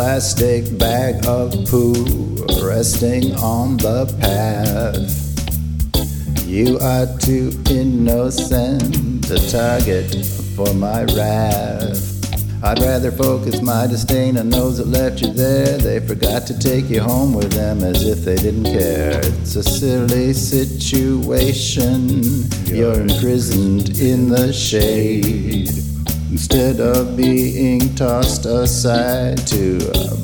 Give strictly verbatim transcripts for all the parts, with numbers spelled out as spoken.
plastic bag of poo resting on the path. You are too innocent a target for my wrath. I'd rather focus my disdain on those that left you there. They forgot to take you home with them as if they didn't care. It's a silly situation. You're imprisoned in the shade instead of being tossed aside to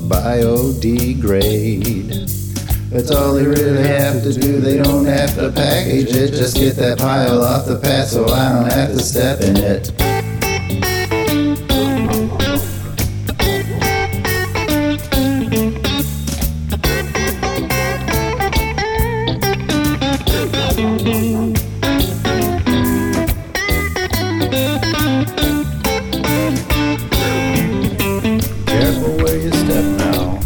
biodegrade. That's all they really have to do. They don't have to package it. Just get that pile off the path so I don't have to step in it. Careful where you step now.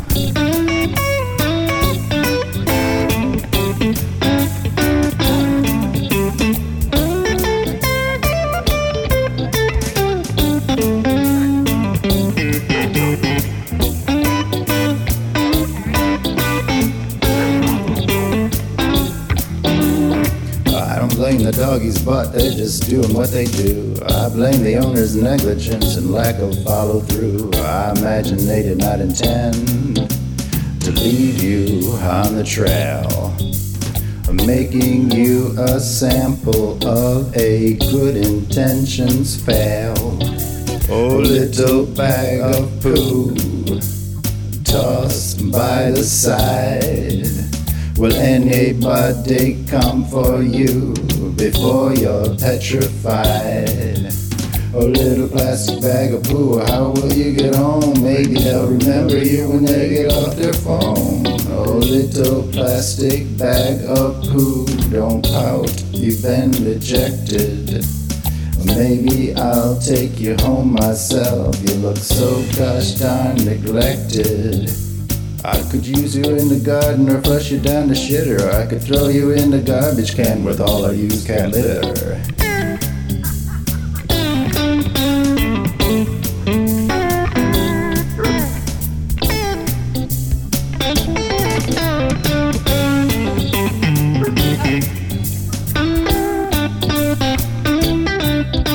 I don't blame the doggies, but they're just doing what they do. I blame the owner's negligence and lack of follow-through. I imagine they did not intend to leave you on the trail, making you a sample of a good intentions fail. Oh, little bag of poo tossed by the side. Will anybody come for you before you're petrified? Oh, little plastic bag of poo, how will you get home? Maybe they'll remember you when they get off their phone. Oh, little plastic bag of poo, don't pout, you've been rejected. Maybe I'll take you home myself, you look so gosh darn neglected. I could use you in the garden or flush you down the shitter. I could throw you in the garbage can with all our used cat litter.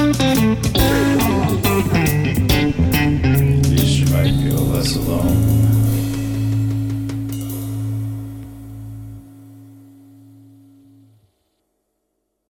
You might feel less alone.